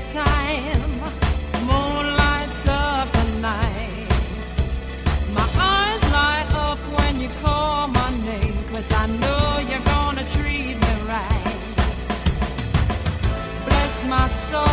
daytime, moon lights up the night. My eyes light up when you call my name, 'cause I know you're gonna treat me right. Bless my soul.